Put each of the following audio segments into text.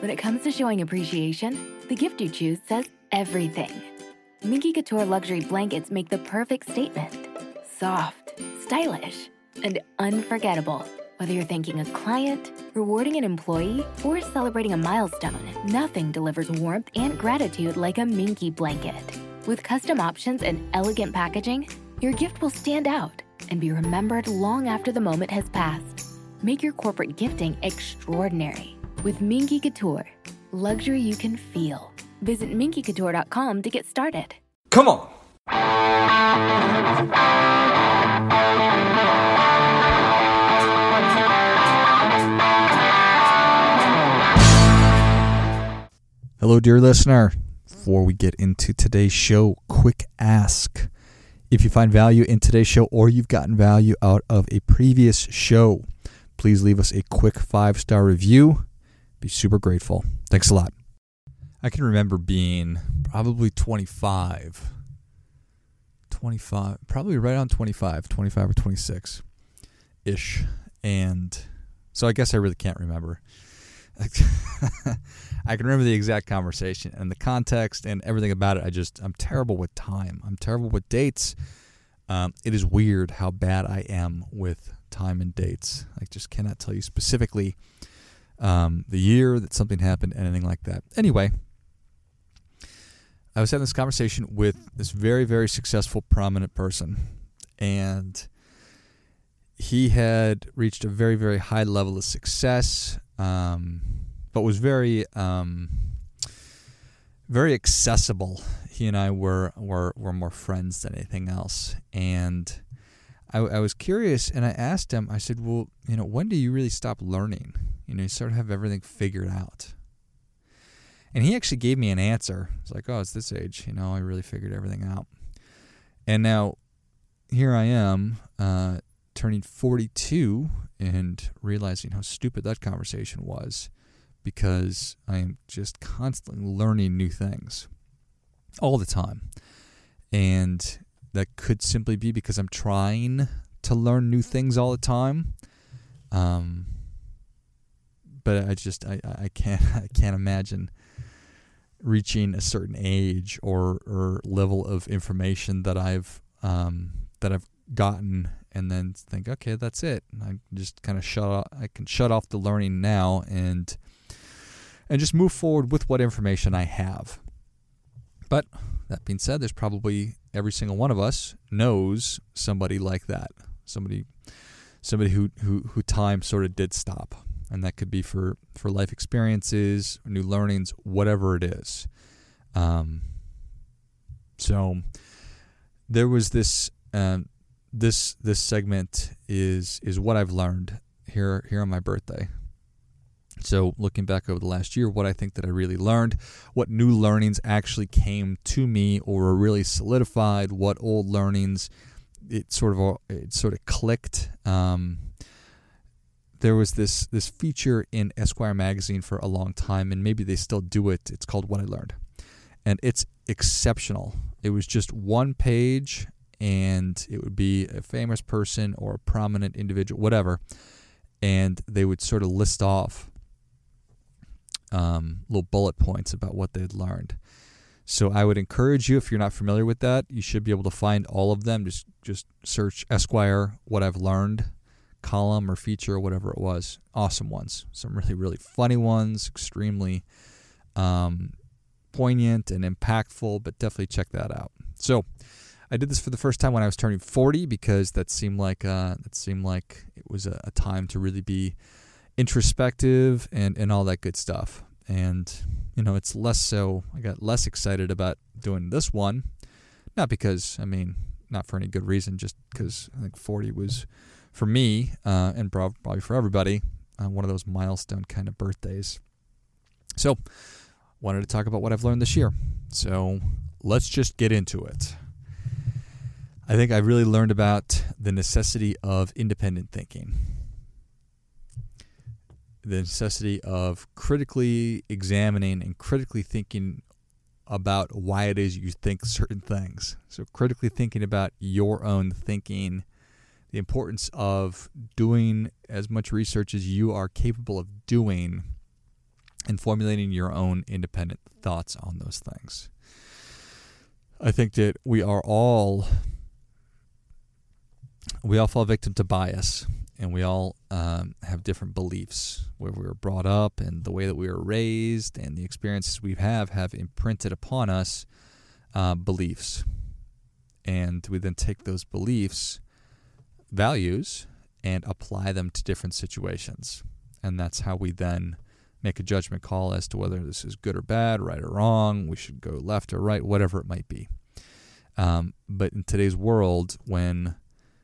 When it comes to showing appreciation, the gift you choose says everything. Minky Couture luxury blankets make the perfect statement. Soft, stylish, and unforgettable. Whether you're thanking a client, rewarding an employee, or celebrating a milestone, nothing delivers warmth and gratitude like a Minky blanket. With custom options and elegant packaging, your gift will stand out and be remembered long after the moment has passed. Make your corporate gifting extraordinary with Minky Couture. Luxury you can feel. Visit minkycouture.com to get started. Come on! Hello, dear listener. Before we get into today's show, quick ask. If you find value in today's show or you've gotten value out of a previous show, please leave us a quick 5-star review. Be super grateful. Thanks a lot. I can remember being probably 25, probably right on 25 or 26-ish. And so I guess I really can't remember. I can remember the exact conversation and the context and everything about it. I'm terrible with time. I'm terrible with dates. It is weird how bad I am with time and dates. I just cannot tell you specifically the year that something happened, anything like that. Anyway, I was having this conversation with this very, very successful, prominent person, and he had reached a very, very high level of success, but was very, very accessible. He and I were more friends than anything else, and I was curious, and I asked him. I said, "Well, when do you really stop learning? You sort of have everything figured out." And he actually gave me an answer. It's like, "Oh, it's this age. I really figured everything out." And now, here I am, turning 42 and realizing how stupid that conversation was, because I am just constantly learning new things all the time. And that could simply be because I'm trying to learn new things all the time. But I can't imagine reaching a certain age or level of information that I've gotten and then think, okay, that's it. And I just kind of shut off the learning now and just move forward with what information I have. But that being said, there's probably every single one of us knows somebody like that, somebody who time sort of did stop, and that could be for life experiences, new learnings, whatever it is. So there was this segment is what I've learned here on my birthday. So looking back over the last year, what I think that I really learned, what new learnings actually came to me or were really solidified, what old learnings it sort of clicked. There was this feature in Esquire magazine for a long time, and maybe they still do it. It's called What I Learned, and it's exceptional. It was just one page, and it would be a famous person or a prominent individual, whatever, and they would sort of list off little bullet points about what they'd learned. So I would encourage you, if you're not familiar with that, you should be able to find all of them. Just search Esquire What I've Learned column or feature or whatever it was. Awesome ones. Some really, really funny ones, extremely poignant and impactful, but definitely check that out. So I did this for the first time when I was turning 40 because that seemed like it was a time to really be introspective and all that good stuff. And it's less so. I got less excited about doing this one, not because not for any good reason, just because I think 40 was for me and probably for everybody one of those milestone kind of birthdays. So wanted to talk about what I've learned this year. So let's just get into it. I think I've really learned about the necessity of independent thinking. The necessity of critically examining and critically thinking about why it is you think certain things. So critically thinking about your own thinking, the importance of doing as much research as you are capable of doing and formulating your own independent thoughts on those things. I think that we all fall victim to bias, and we all have different beliefs where we were brought up and the way that we were raised and the experiences we have imprinted upon us beliefs. And we then take those beliefs, values, and apply them to different situations. And that's how we then make a judgment call as to whether this is good or bad, right or wrong, we should go left or right, whatever it might be. But in today's world, when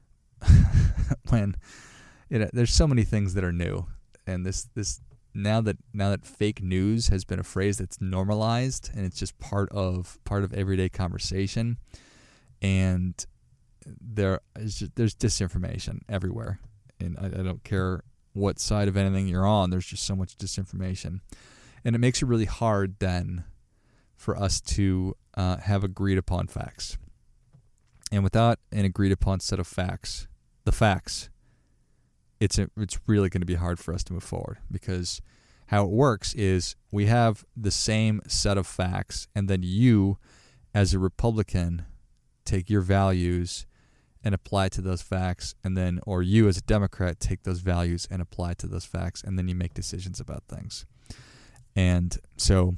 there's so many things that are new, and this now that fake news has been a phrase that's normalized, and it's just part of everyday conversation, and there's disinformation everywhere, and I don't care what side of anything you're on, there's just so much disinformation, and it makes it really hard then for us to have agreed upon facts. And without an agreed upon set of facts, it's really going to be hard for us to move forward, because how it works is we have the same set of facts, and then you, as a Republican, take your values and apply to those facts, and then, or you as a Democrat take those values and apply to those facts, and then you make decisions about things. And so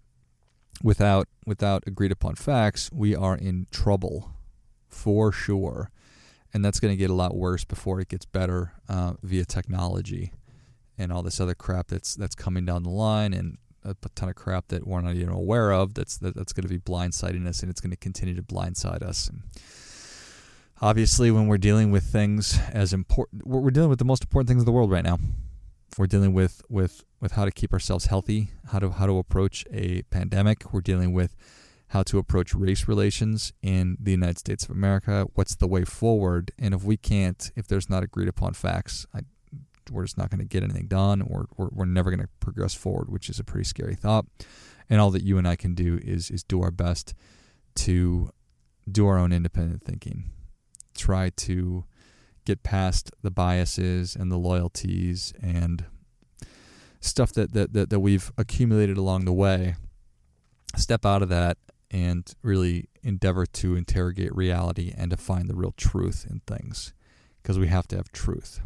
without agreed upon facts, we are in trouble for sure. And that's going to get a lot worse before it gets better via technology and all this other crap that's coming down the line, and a ton of crap that we're not even aware of that's going to be blindsiding us, and it's going to continue to blindside us. And obviously, when we're dealing with things as important, we're dealing with the most important things in the world right now. We're dealing with how to keep ourselves healthy, how to approach a pandemic. We're dealing with how to approach race relations in the United States of America. What's the way forward? And if there's not agreed upon facts, we're just not going to get anything done, or we're never going to progress forward, which is a pretty scary thought. And all that you and I can do is do our best to do our own independent thinking. Try to get past the biases and the loyalties and stuff that we've accumulated along the way. Step out of that and really endeavor to interrogate reality and to find the real truth in things, because we have to have truth.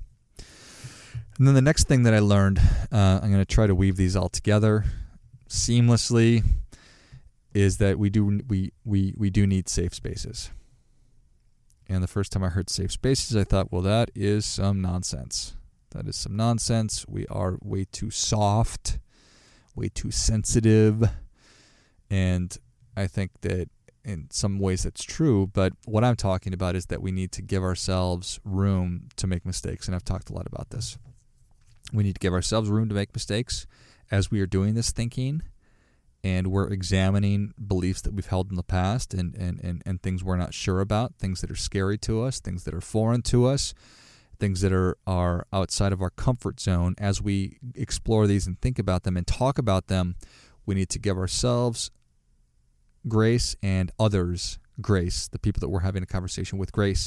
And then the next thing that I learned, I'm going to try to weave these all together seamlessly, is that we do need safe spaces. And the first time I heard safe spaces, I thought, well, that is some nonsense. That is some nonsense. We are way too soft, way too sensitive, and I think that in some ways that's true, but what I'm talking about is that we need to give ourselves room to make mistakes, and I've talked a lot about this. We need to give ourselves room to make mistakes as we are doing this thinking, and we're examining beliefs that we've held in the past and things we're not sure about, things that are scary to us, things that are foreign to us, things that are outside of our comfort zone. As we explore these and think about them and talk about them, we need to give ourselves grace and others grace, the people that we're having a conversation with, grace,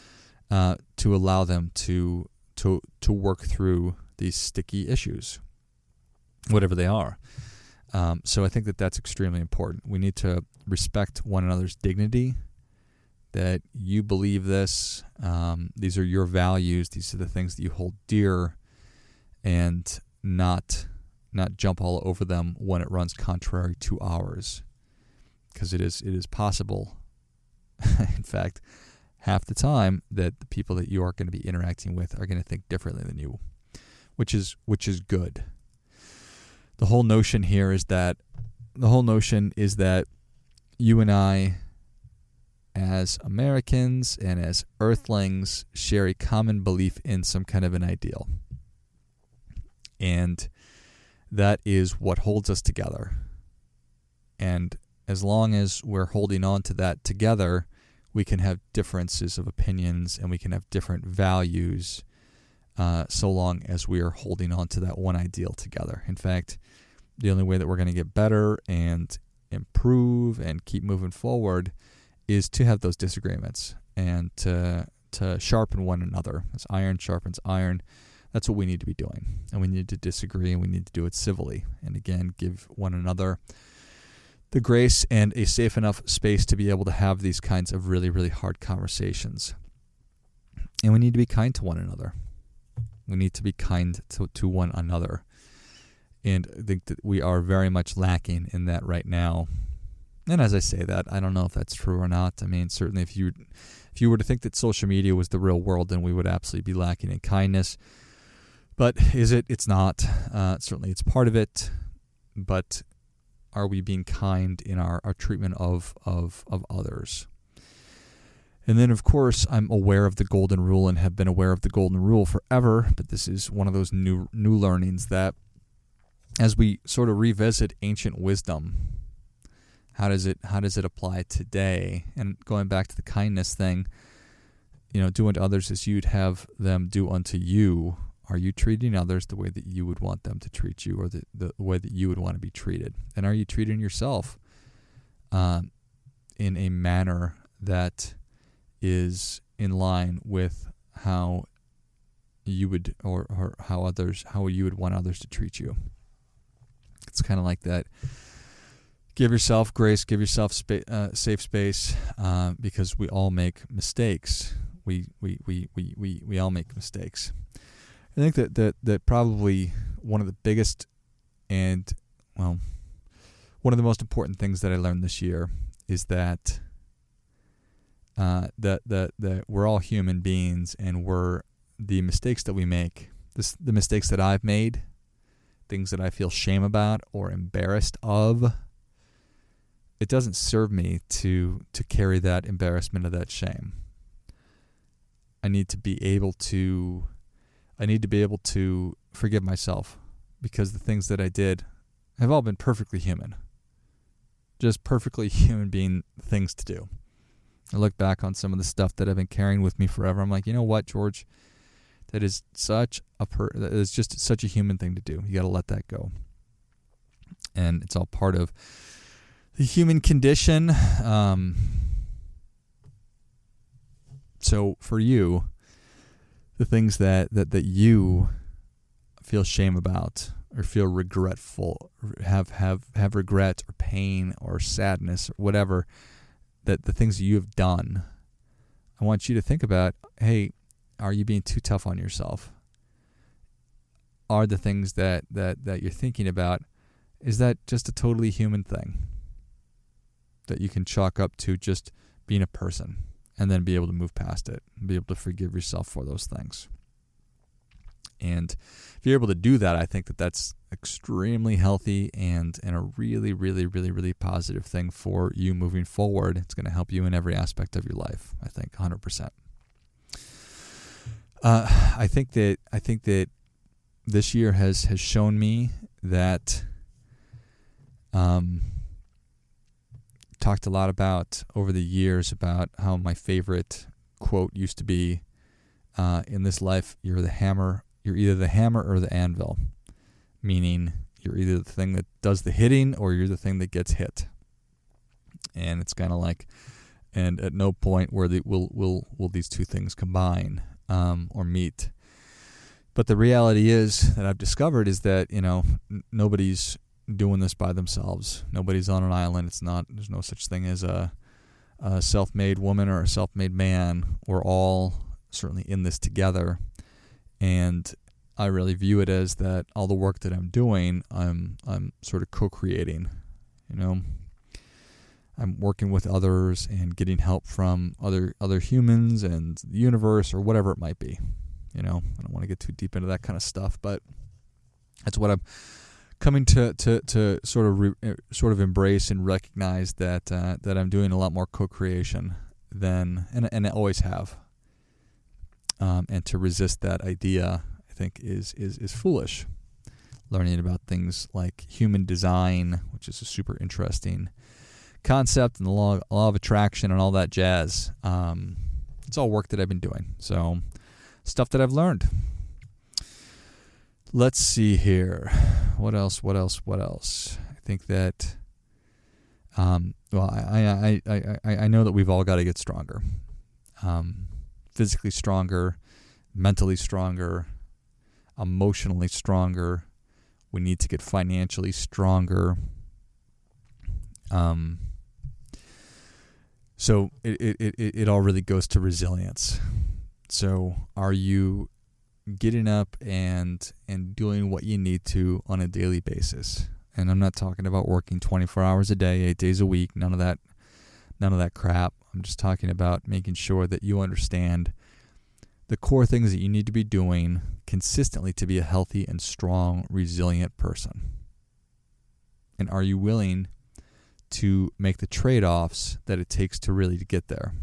to allow them to work through these sticky issues, whatever they are. So I think that that's extremely important. We need to respect one another's dignity, that you believe this, these are your values, these are the things that you hold dear, and not jump all over them when it runs contrary to ours. Because it is possible, in fact, half the time, that the people that you are going to be interacting with are going to think differently than you, which is good. The whole notion here is that you and I, as Americans and as Earthlings, share a common belief in some kind of an ideal, and that is what holds us together. And as long as we're holding on to that together, we can have differences of opinions and we can have different values, so long as we are holding on to that one ideal together. In fact, the only way that we're going to get better and improve and keep moving forward is to have those disagreements and to sharpen one another. As iron sharpens iron, That's what we need to be doing. And we need to disagree, and we need to do it civilly. And again, give one another the grace and a safe enough space to be able to have these kinds of really, really hard conversations. And we need to be kind to one another. We need to be kind to one another. And I think that we are very much lacking in that right now. And as I say that, I don't know if that's true or not. I mean, certainly if you were to think that social media was the real world, then we would absolutely be lacking in kindness. But is it? It's not. Certainly it's part of it. But are we being kind in our treatment of others? And then, of course, I'm aware of the golden rule and have been aware of the golden rule forever. But this is one of those new learnings that as we sort of revisit ancient wisdom, how does it apply today? And going back to the kindness thing, do unto others as you'd have them do unto you. Are you treating others the way that you would want them to treat you, or the way that you would want to be treated? And are you treating yourself in a manner that is in line with how you would, or how you would want others to treat you? It's kind of like that. Give yourself grace, give yourself safe space, because we all make mistakes. We all make mistakes. I think that probably one of the biggest and, one of the most important things that I learned this year is that that we're all human beings, and the mistakes that we make, the mistakes that I've made, things that I feel shame about or embarrassed of, it doesn't serve me to carry that embarrassment or that shame. I need to be able to forgive myself, because the things that I did have all been perfectly human. Just perfectly human being things to do. I look back on some of the stuff that I've been carrying with me forever. I'm like, you know what, George? That is just such a human thing to do. You got to let that go. And it's all part of the human condition. So for you, the things that you feel shame about, or feel regretful, or have regret or pain or sadness or whatever, that the things that you have done, I want you to think about, hey, are you being too tough on yourself? Are the things that you're thinking about, is that just a totally human thing that you can chalk up to just being a person, and then be able to move past it and be able to forgive yourself for those things? And if you're able to do that, I think that that's extremely healthy and a really, really, really, really positive thing for you moving forward. It's going to help you in every aspect of your life, I think, 100%. I think that this year has shown me that talked a lot about over the years about how my favorite quote used to be, in this life, you're either the hammer or the anvil, meaning you're either the thing that does the hitting or you're the thing that gets hit. And it's kind of like, and at no point will these two things combine or meet. But the reality is that I've discovered is that, nobody's doing this by themselves. Nobody's on an island. There's no such thing as a self-made woman or a self-made man. We're all certainly in this together. And I really view it as that all the work that I'm doing, I'm sort of co-creating. I'm working with others and getting help from other humans and the universe or whatever it might be. I don't want to get too deep into that kind of stuff, but that's what I'm coming to sort of embrace and recognize that I'm doing a lot more co-creation than and I always have. And to resist that idea, I think is foolish. Learning about things like human design, which is a super interesting concept, and the law of attraction and all that jazz. It's all work that I've been doing. So stuff that I've learned. Let's see here. What else? I think that, I know that we've all got to get stronger. Physically stronger, mentally stronger. emotionally stronger. We need to get financially stronger. So it all really goes to resilience. So are you getting up and doing what you need to on a daily basis? And I'm not talking about working 24 hours a day, 8 days a week, none of that crap. I'm just talking about making sure that you understand the core things that you need to be doing consistently to be a healthy and strong, resilient person. And are you willing to make the trade-offs that it takes to really to get there?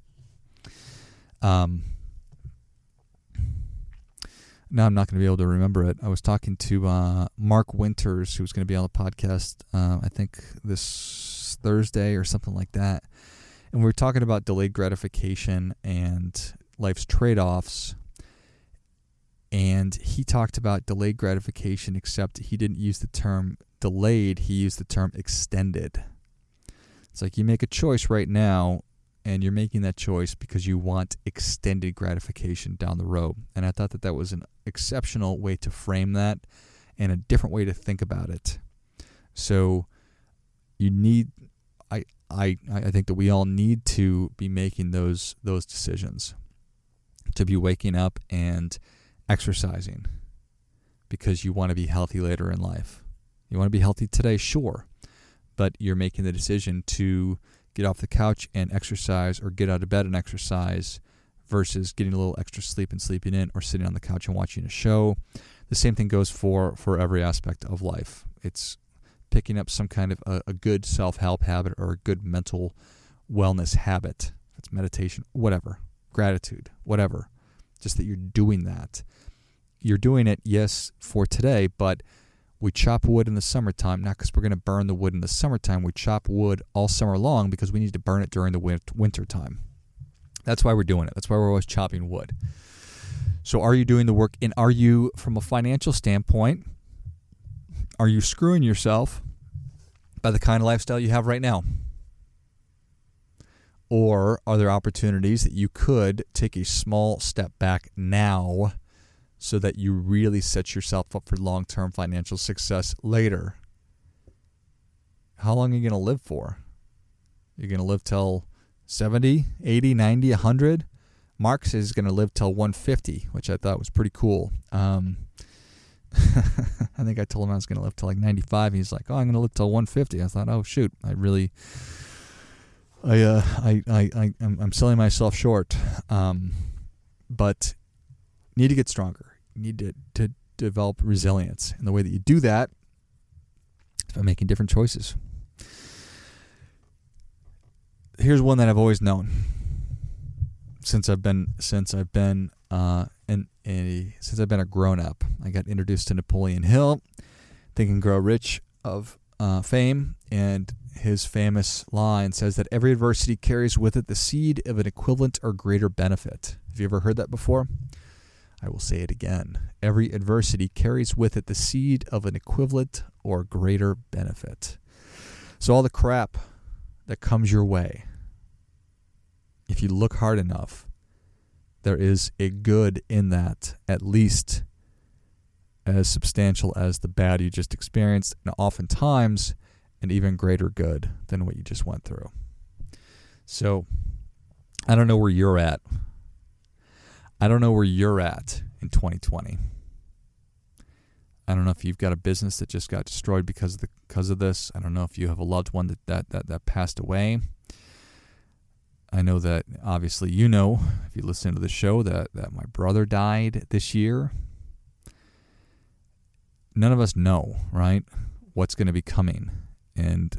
Now I'm not going to be able to remember it. I was talking to Mark Winters, who's going to be on the podcast, I think this Thursday or something like that. And we were talking about delayed gratification and life's trade-offs. And he talked about delayed gratification, except he didn't use the term delayed. He used the term extended. It's like you make a choice right now, and you're making that choice because you want extended gratification down the road. And I thought that was an exceptional way to frame that and a different way to think about it. So you need, I think that we all need to be making those decisions, to be waking up and exercising because you want to be healthy later in life. You want to be healthy today, sure, but you're making the decision to get off the couch and exercise, or get out of bed and exercise, versus getting a little extra sleep and sleeping in, or sitting on the couch and watching a show. The same thing goes for every aspect of life. It's picking up some kind of a good self-help habit or a good mental wellness habit. It's meditation, whatever, gratitude, whatever. Just that you're doing that. You're doing it, yes, for today, but we chop wood in the summertime, not because we're going to burn the wood in the summertime. We chop wood all summer long because we need to burn it during the winter time. That's why we're doing it. That's why we're always chopping wood. So are you doing the work? And are you, from a financial standpoint, are you screwing yourself by the kind of lifestyle you have right now? Or are there opportunities that you could take a small step back now so that you really set yourself up for long-term financial success later? How long are you going to live for? You're going to live till 70, 80, 90, 100? Mark says he's going to live till 150, which I thought was pretty cool. I think I told him I was going to live till like 95. He's like, oh, I'm going to live till 150. I thought, oh, shoot, I'm selling myself short. But need to get stronger. You need to develop resilience. And the way that you do that is by making different choices. Here's one that I've always known since I've been a grown up. I got introduced to Napoleon Hill, Think and Grow Rich of fame, and his famous line says that every adversity carries with it the seed of an equivalent or greater benefit. Have you ever heard that before? I will say it again. Every adversity carries with it the seed of an equivalent or greater benefit. So all the crap that comes your way, if you look hard enough, there is a good in that, at least as substantial as the bad you just experienced, and oftentimes an even greater good than what you just went through. So I don't know where you're at. I don't know where you're at in 2020. I don't know if you've got a business that just got destroyed because of this. I don't know if you have a loved one that passed away. I know that obviously you know, if you listen to the show, that my brother died this year. None of us know, right, what's going to be coming. And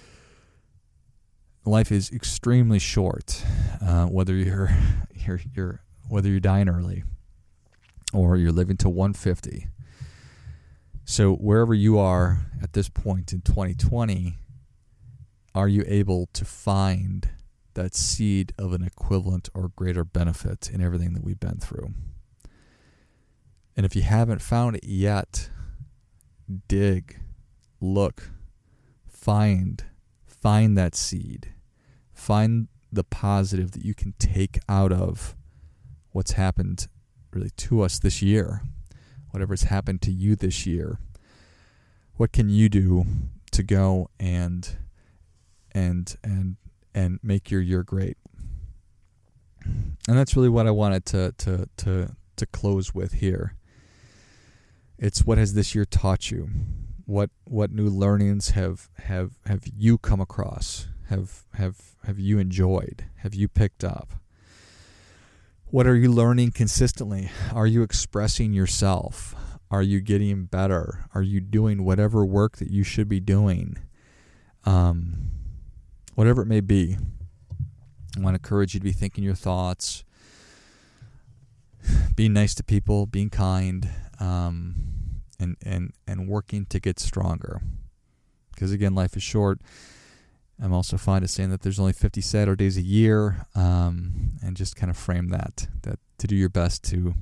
life is extremely short, whether you're dying early or you're living to 150. So wherever you are at this point in 2020, are you able to find that seed of an equivalent or greater benefit in everything that we've been through? And if you haven't found it yet, dig, look, find that seed. Find the positive that you can take out of what's happened really to us this year, whatever's happened to you this year, what can you do to go and make your year great? And that's really what I wanted to close with here. It's, what has this year taught you? What new learnings have you come across? Have you enjoyed? Have you picked up? What are you learning consistently? Are you expressing yourself? Are you getting better? Are you doing whatever work that you should be doing? Whatever it may be, I want to encourage you to be thinking your thoughts, being nice to people, being kind, and working to get stronger. Because again, life is short. I'm also fond of saying that there's only 50 Saturdays a year, and just kind of frame that to do your best to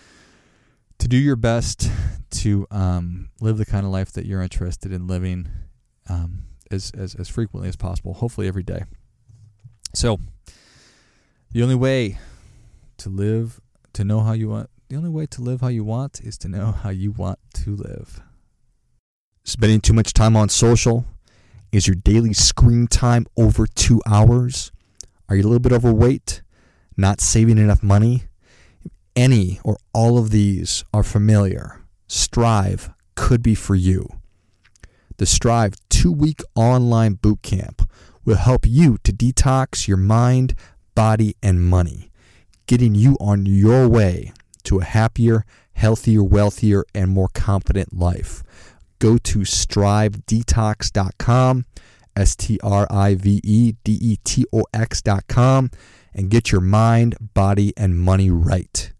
live the kind of life that you're interested in living, as frequently as possible, hopefully every day. So the only way to live how you want is to know how you want to live. Spending too much time on social? Is your daily screen time over 2 hours? Are you a little bit overweight? Not saving enough money? If any or all of these are familiar, Strive could be for you. The Strive 2-week online bootcamp will help you to detox your mind, body, and money, getting you on your way to a happier, healthier, wealthier, and more confident life. Go to strivedetox.com, strivedetox.com, and get your mind, body, and money right.